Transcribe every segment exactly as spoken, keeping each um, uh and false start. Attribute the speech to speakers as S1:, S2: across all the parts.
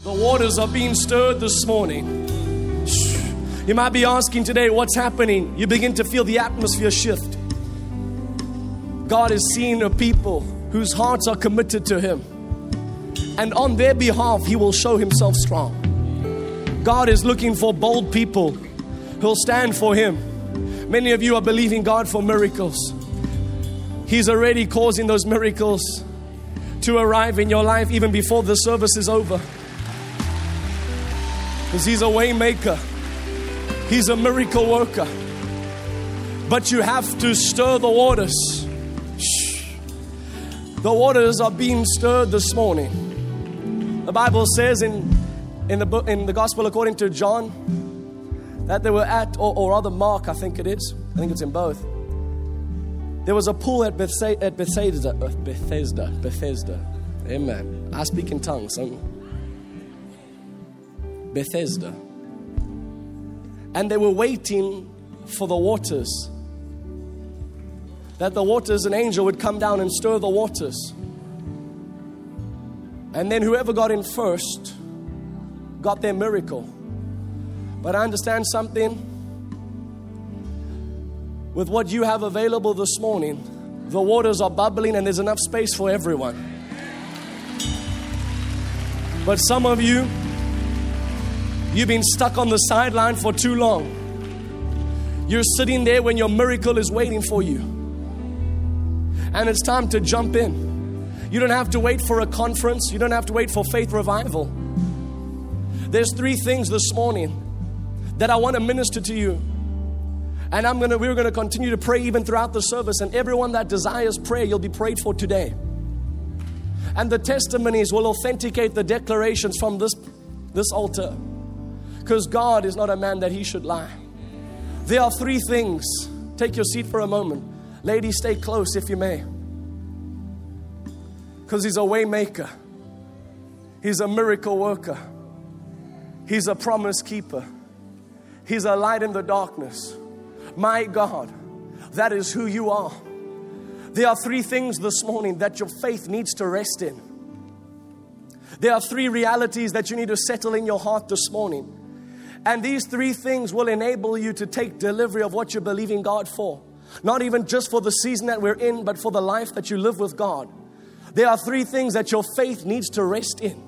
S1: The waters are being stirred this morning. You might be asking today, what's happening? You begin to feel the atmosphere shift. God is seeing a people whose hearts are committed to Him. And on their behalf, He will show Himself strong. God is looking for bold people who'll stand for Him. Many of you are believing God for miracles. He's already causing those miracles to arrive in your life even before the service is over. Because He's a way maker. He's a miracle worker. But you have to stir the waters. Shh. The waters are being stirred this morning. The Bible says in, in, the, book, in the Gospel according to John that they were at, or, or rather Mark, I think it is. I think it's in both. There was a pool at Bethsaida. At Bethesda, Bethesda, Bethesda. Amen. I speak in tongues. So Bethesda. And they were waiting for the waters. That the waters, an angel would come down and stir the waters. And then whoever got in first got their miracle. But I understand something. With what you have available this morning, the waters are bubbling and there's enough space for everyone. But some of you, you've been stuck on the sideline for too long. You're sitting there when your miracle is waiting for you. And it's time to jump in. You don't have to wait for a conference. You don't have to wait for faith revival. There's three things this morning that I want to minister to you. And I'm gonna, we're going to continue to pray even throughout the service. And everyone that desires prayer, you'll be prayed for today. And the testimonies will authenticate the declarations from this, this altar. Because God is not a man that He should lie. There are three things. Take your seat for a moment. Ladies, stay close if you may. Because He's a way maker. He's a miracle worker. He's a promise keeper. He's a light in the darkness. My God, that is who you are. There are three things this morning that your faith needs to rest in. There are three realities that you need to settle in your heart this morning. And these three things will enable you to take delivery of what you're believing God for. Not even just for the season that we're in, but for the life that you live with God. There are three things that your faith needs to rest in.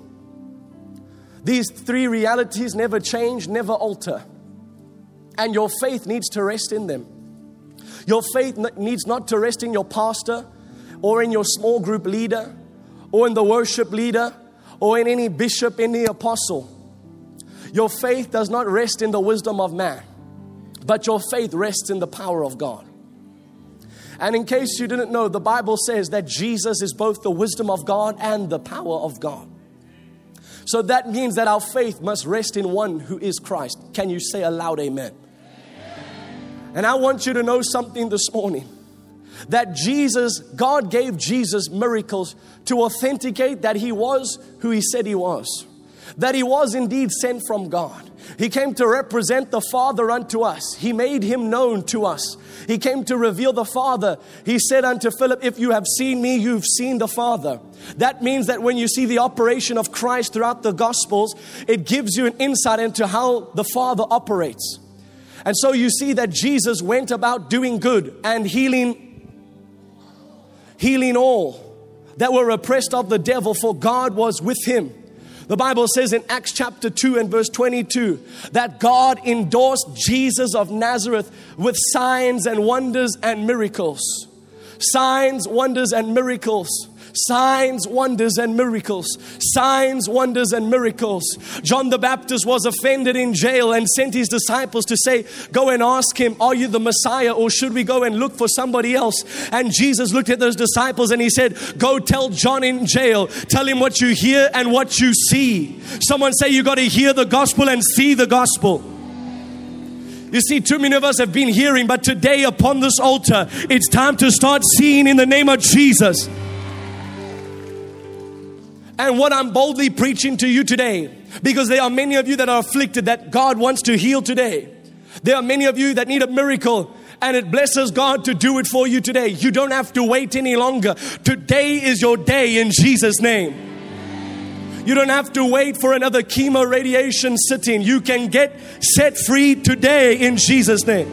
S1: These three realities never change, never alter. And your faith needs to rest in them. Your faith needs not to rest in your pastor or in your small group leader or in the worship leader or in any bishop, any apostle. Your faith does not rest in the wisdom of man, but your faith rests in the power of God. And in case you didn't know, the Bible says that Jesus is both the wisdom of God and the power of God. So that means that our faith must rest in one who is Christ. Can you say aloud amen? And I want you to know something this morning. That Jesus, God gave Jesus miracles to authenticate that He was who He said He was. That He was indeed sent from God. He came to represent the Father unto us. He made Him known to us. He came to reveal the Father. He said unto Philip, if you have seen me, you've seen the Father. That means that when you see the operation of Christ throughout the Gospels, it gives you an insight into how the Father operates. And so you see that Jesus went about doing good and healing, healing all that were oppressed of the devil, for God was with Him. The Bible says in Acts chapter two and verse twenty-two that God endorsed Jesus of Nazareth with signs and wonders and miracles. Signs, wonders, and miracles. Signs, wonders, and miracles. Signs, wonders, and miracles. John the Baptist was offended in jail and sent his disciples to say, go and ask him, are you the Messiah, or should we go and look for somebody else? And Jesus looked at those disciples and He said, go tell John in jail. Tell him what you hear and what you see. Someone say, you got to hear the gospel and see the gospel. You see, too many of us have been hearing, but today upon this altar, it's time to start seeing in the name of Jesus. And what I'm boldly preaching to you today, because there are many of you that are afflicted that God wants to heal today. There are many of you that need a miracle, and it blesses God to do it for you today. You don't have to wait any longer. Today is your day in Jesus' name. You don't have to wait for another chemo radiation sitting. You can get set free today in Jesus' name.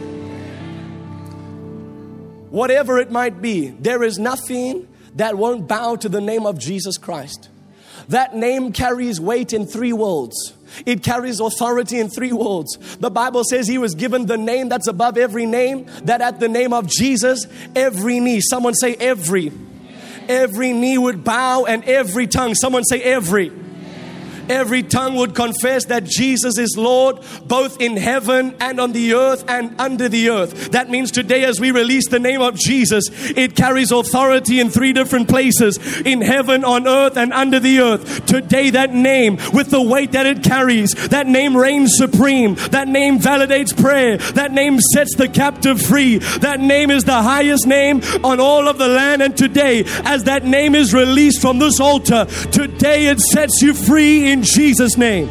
S1: Whatever it might be, there is nothing that won't bow to the name of Jesus Christ. That name carries weight in three worlds. It carries authority in three worlds. The Bible says He was given the name that's above every name, that at the name of Jesus, every knee. Someone say every. Every knee would bow and every tongue. Someone say every. Every tongue would confess that Jesus is Lord, both in heaven and on the earth and under the earth. That means today, as we release the name of Jesus, it carries authority in three different places: in heaven, on earth, and under the earth. Today, that name, with the weight that it carries, that name reigns supreme. That name validates prayer. That name sets the captive free. That name is the highest name on all of the land. And today, as that name is released from this altar, today it sets you free in In Jesus' name.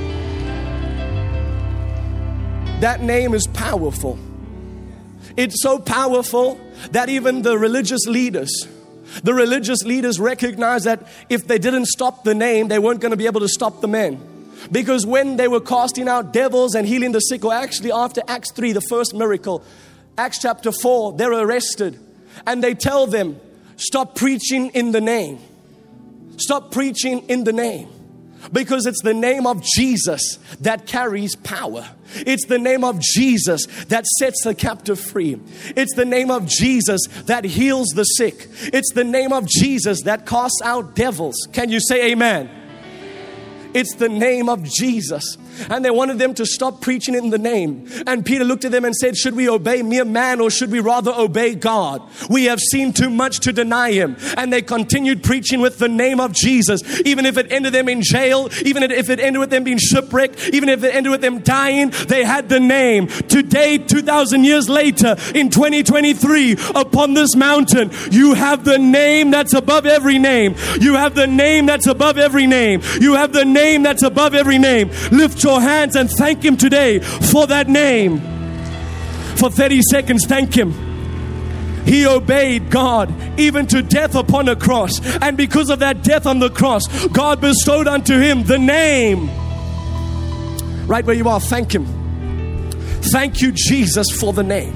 S1: That name is powerful. It's so powerful that even the religious leaders, the religious leaders recognized that if they didn't stop the name, they weren't going to be able to stop the men. Because when they were casting out devils and healing the sick, or actually after Acts three, the first miracle, Acts chapter four, they're arrested and they tell them, stop preaching in the name. Stop preaching in the name. Because it's the name of Jesus that carries power. It's the name of Jesus that sets the captive free. It's the name of Jesus that heals the sick. It's the name of Jesus that casts out devils. Can you say amen? It's the name of Jesus. And they wanted them to stop preaching in the name. And Peter looked at them and said, should we obey mere man or should we rather obey God? We have seen too much to deny Him. And they continued preaching with the name of Jesus. Even if it ended them in jail, even if it ended with them being shipwrecked, even if it ended with them dying, they had the name. Today, two thousand years later, in twenty twenty-three, upon this mountain, you have the name that's above every name. You have the name that's above every name. You have the name that's above every name. Lift your hands and thank Him today for that name. For thirty seconds, thank Him. He obeyed God even to death upon a cross. And because of that death on the cross, God bestowed unto Him the name. Right where you are, thank Him. Thank you, Jesus, for the name.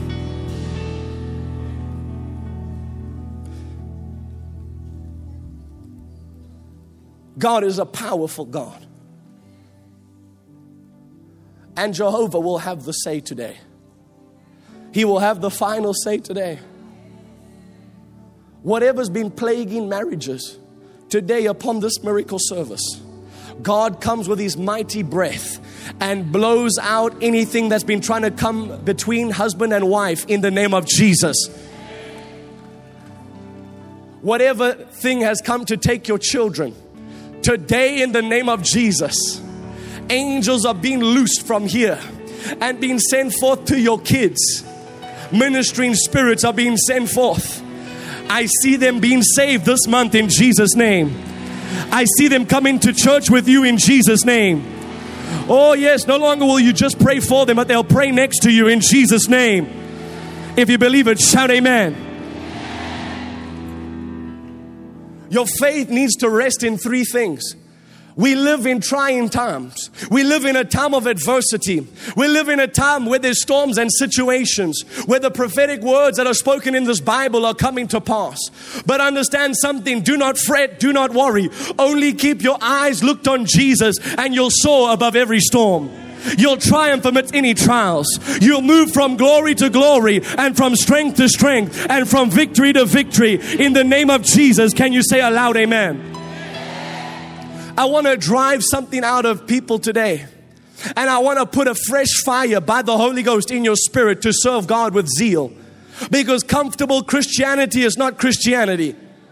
S1: God is a powerful God. And Jehovah will have the say today. He will have the final say today. Whatever's been plaguing marriages, today upon this miracle service, God comes with His mighty breath and blows out anything that's been trying to come between husband and wife in the name of Jesus. Whatever thing has come to take your children, today in the name of Jesus, angels are being loosed from here and being sent forth to your kids. Ministering spirits are being sent forth. I see them being saved this month in Jesus' name. I see them coming to church with you in Jesus' name. Oh yes, no longer will you just pray for them, but they'll pray next to you in Jesus' name. If you believe it, shout amen. Your faith needs to rest in three things. We live in trying times. We live in a time of adversity. We live in a time where there's storms and situations, where the prophetic words that are spoken in this Bible are coming to pass. But understand something. Do not fret. Do not worry. Only keep your eyes looked on Jesus and you'll soar above every storm. You'll triumph amidst any trials. You'll move from glory to glory and from strength to strength and from victory to victory. In the name of Jesus, can you say aloud amen? I want to drive something out of people today. And I want to put a fresh fire by the Holy Ghost in your spirit to serve God with zeal. Because comfortable Christianity is not Christianity.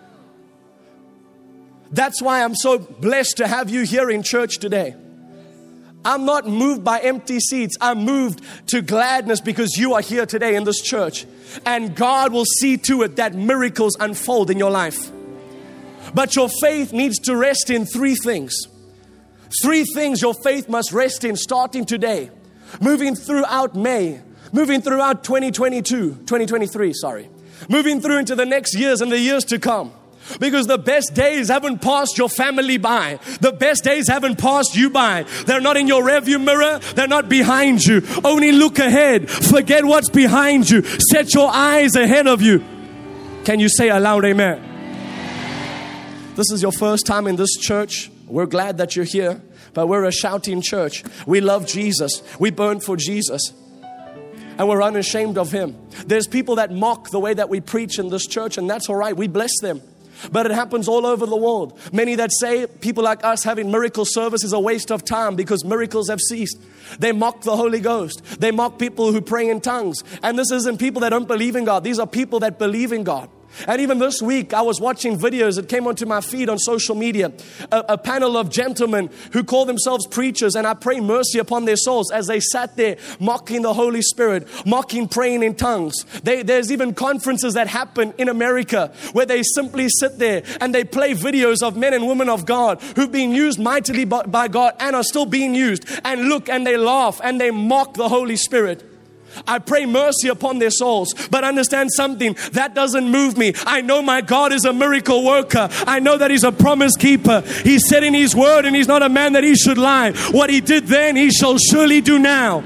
S1: That's why I'm so blessed to have you here in church today. I'm not moved by empty seats. I'm moved to gladness because you are here today in this church. And God will see to it that miracles unfold in your life. But your faith needs to rest in three things. Three things your faith must rest in starting today. Moving throughout May. Moving throughout twenty twenty-two, twenty twenty-three, sorry. Moving through into the next years and the years to come. Because the best days haven't passed your family by. The best days haven't passed you by. They're not in your rearview mirror. They're not behind you. Only look ahead. Forget what's behind you. Set your eyes ahead of you. Can you say aloud amen? This is your first time in this church. We're glad that you're here. But we're a shouting church. We love Jesus. We burn for Jesus. And we're unashamed of Him. There's people that mock the way that we preach in this church, and that's all right. We bless them. But it happens all over the world. Many that say people like us having miracle service is a waste of time because miracles have ceased. They mock the Holy Ghost. They mock people who pray in tongues. And this isn't people that don't believe in God. These are people that believe in God. And even this week, I was watching videos that came onto my feed on social media. A, a panel of gentlemen who call themselves preachers, and I pray mercy upon their souls as they sat there mocking the Holy Spirit, mocking praying in tongues. They, there's even conferences that happen in America where they simply sit there and they play videos of men and women of God who've been used mightily by, by God and are still being used, and look and they laugh and they mock the Holy Spirit. I pray mercy upon their souls. But understand something, that doesn't move me. I know my God is a miracle worker. I know that He's a promise keeper. He said in His word, and He's not a man that He should lie. What He did then, He shall surely do now.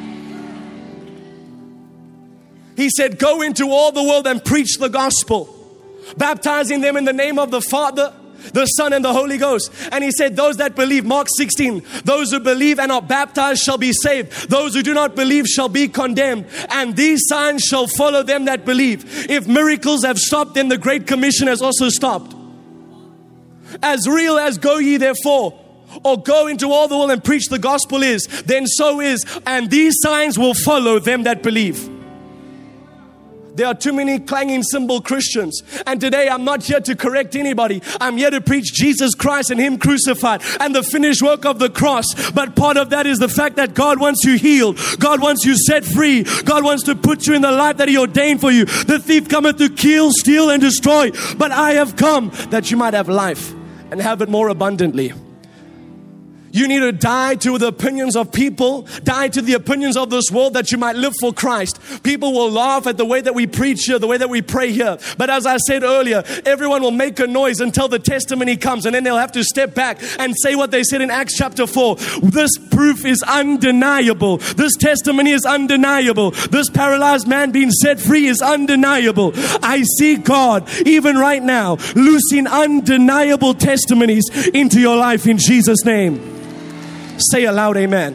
S1: He said, go into all the world and preach the gospel, baptizing them in the name of the Father, the Son, and the Holy Ghost. And He said, those that believe, Mark sixteen, those who believe and are baptized shall be saved. Those who do not believe shall be condemned. And these signs shall follow them that believe. If miracles have stopped, then the Great Commission has also stopped. As real as go ye therefore, or go into all the world and preach the gospel is, then so is. And these signs will follow them that believe. There are too many clanging cymbal Christians. And today I'm not here to correct anybody. I'm here to preach Jesus Christ and Him crucified and the finished work of the cross. But part of that is the fact that God wants you healed. God wants you set free. God wants to put you in the life that He ordained for you. The thief cometh to kill, steal, and destroy. But I have come that you might have life and have it more abundantly. You need to die to the opinions of people, die to the opinions of this world that you might live for Christ. People will laugh at the way that we preach here, the way that we pray here. But as I said earlier, everyone will make a noise until the testimony comes, and then they'll have to step back and say what they said in Acts chapter four. This proof is undeniable. This testimony is undeniable. This paralyzed man being set free is undeniable. I see God, even right now, loosing undeniable testimonies into your life in Jesus' name. Say aloud, amen.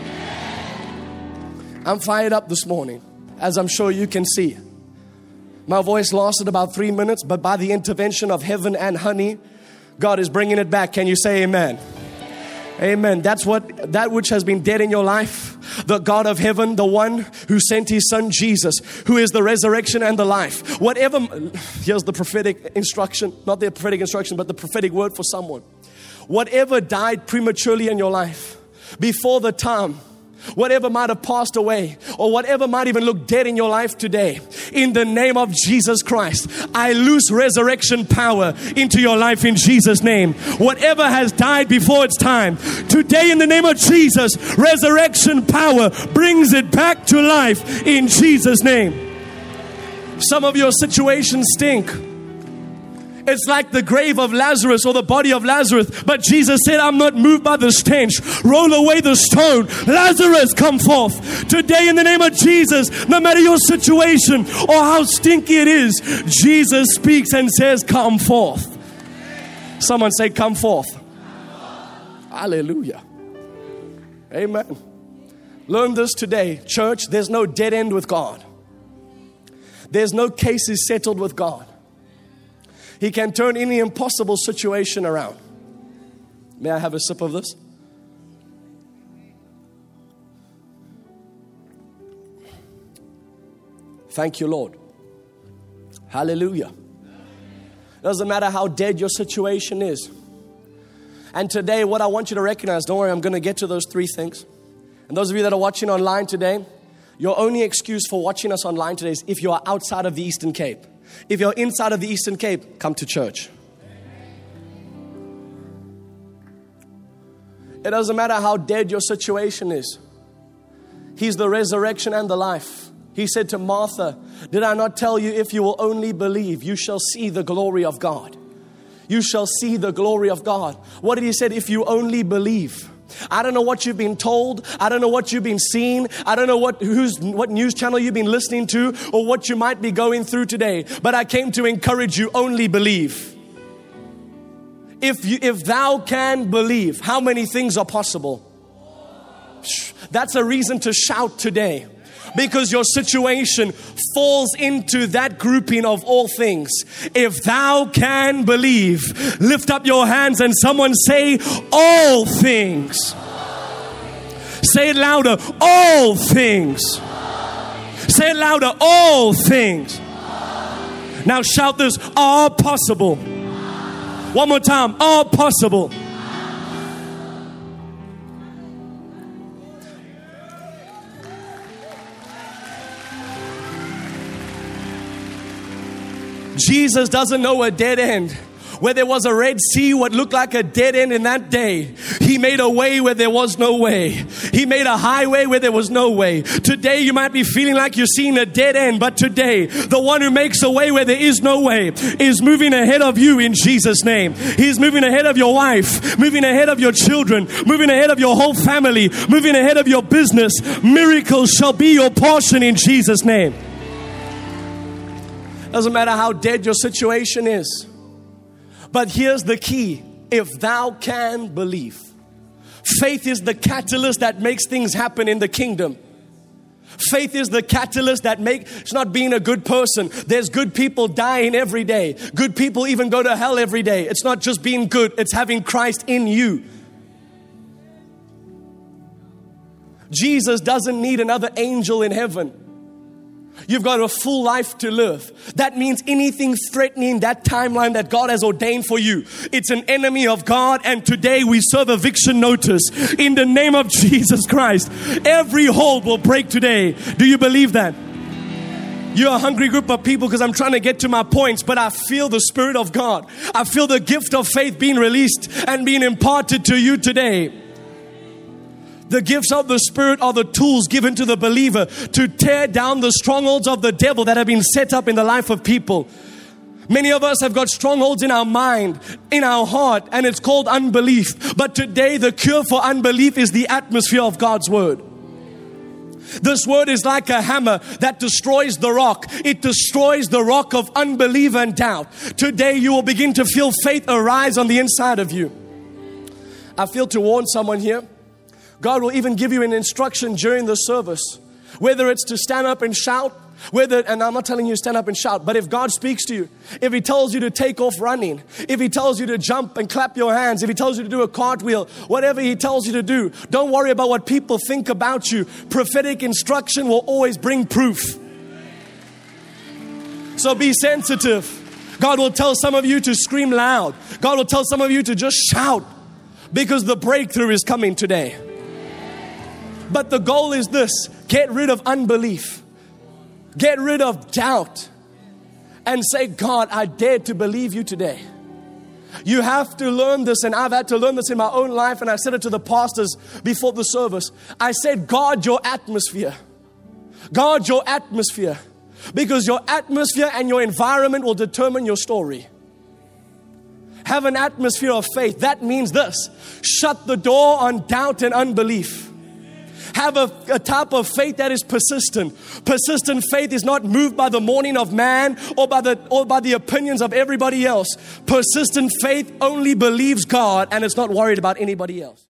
S1: I'm fired up this morning, as I'm sure you can see. My voice lasted about three minutes, but by the intervention of heaven and honey, God is bringing it back. Can you say amen? Amen. That's what, that which has been dead in your life, the God of heaven, the one who sent His Son Jesus, who is the resurrection and the life. Whatever, here's the prophetic instruction, not the prophetic instruction, but the prophetic word for someone. Whatever died prematurely in your life, before the time, whatever might have passed away, or whatever might even look dead in your life today, in the name of Jesus Christ, I loose resurrection power into your life in Jesus' name. Whatever has died before its time, today in the name of Jesus, resurrection power brings it back to life in Jesus' name. Some of your situations stink. It's like the grave of Lazarus or the body of Lazarus. But Jesus said, I'm not moved by the stench. Roll away the stone. Lazarus, come forth. Today in the name of Jesus, no matter your situation or how stinky it is, Jesus speaks and says, come forth. Someone say, come forth. Hallelujah. Amen. Learn this today, church. There's no dead end with God. There's no cases settled with God. He can turn any impossible situation around. May I have a sip of this? Thank you, Lord. Hallelujah. Doesn't matter how dead your situation is. And today, what I want you to recognize, don't worry, I'm going to get to those three things. And those of you that are watching online today, your only excuse for watching us online today is if you are outside of the Eastern Cape. If you're inside of the Eastern Cape, come to church. It doesn't matter how dead your situation is. He's the resurrection and the life. He said to Martha, did I not tell you if you will only believe, you shall see the glory of God? you shall see the glory of God. What did he say? If you only believe. I don't know what you've been told. I don't know what you've been seeing. I don't know what who's what news channel you've been listening to or what you might be going through today. But I came to encourage you, only believe. If you, if thou can believe, how many things are possible? That's a reason to shout today. Because your situation falls into that grouping of all things. If thou can believe, lift up your hands and someone say, all things. Say it louder, all things. Say it louder, all things. Now shout this, all possible. One more time, all possible. Jesus doesn't know a dead end. Where there was a Red Sea, what looked like a dead end in that day, He made a way where there was no way. He made a highway where there was no way. Today you might be feeling like you're seeing a dead end, but today the one who makes a way where there is no way is moving ahead of you in Jesus' name. He's moving ahead of your wife, moving ahead of your children, moving ahead of your whole family, moving ahead of your business. Miracles shall be your portion in Jesus' name. Doesn't matter how dead your situation is. But here's the key. If thou can believe. Faith is the catalyst that makes things happen in the kingdom. Faith is the catalyst that makes, it's not being a good person. There's good people dying every day. Good people even go to hell every day. It's not just being good. It's having Christ in you. Jesus doesn't need another angel in heaven. You've got a full life to live. That means anything threatening that timeline that God has ordained for you, it's an enemy of God. And today we serve eviction notice in the name of Jesus Christ. Every hold will break today. Do you believe that? You're a hungry group of people because I'm trying to get to my points, but I feel the Spirit of God. I feel the gift of faith being released and being imparted to you today. The gifts of the Spirit are the tools given to the believer to tear down the strongholds of the devil that have been set up in the life of people. Many of us have got strongholds in our mind, in our heart, and it's called unbelief. But today the cure for unbelief is the atmosphere of God's Word. This Word is like a hammer that destroys the rock. It destroys the rock of unbelief and doubt. Today you will begin to feel faith arise on the inside of you. I feel to warn someone here. God will even give you an instruction during the service, whether it's to stand up and shout, whether, and I'm not telling you to stand up and shout, but if God speaks to you, if He tells you to take off running, if He tells you to jump and clap your hands, if He tells you to do a cartwheel, whatever He tells you to do, don't worry about what people think about you. Prophetic instruction will always bring proof. So be sensitive. God will tell some of you to scream loud. God will tell some of you to just shout because the breakthrough is coming today. But the goal is this: get rid of unbelief. Get rid of doubt. And say, God, I dare to believe you today. You have to learn this, and I've had to learn this in my own life, and I said it to the pastors before the service. I said, guard your atmosphere. Guard your atmosphere. Because your atmosphere and your environment will determine your story. Have an atmosphere of faith. That means this: shut the door on doubt and unbelief. Have a, a type of faith that is persistent. Persistent faith is not moved by the mourning of man or by the or by the opinions of everybody else. Persistent faith only believes God and is not worried about anybody else.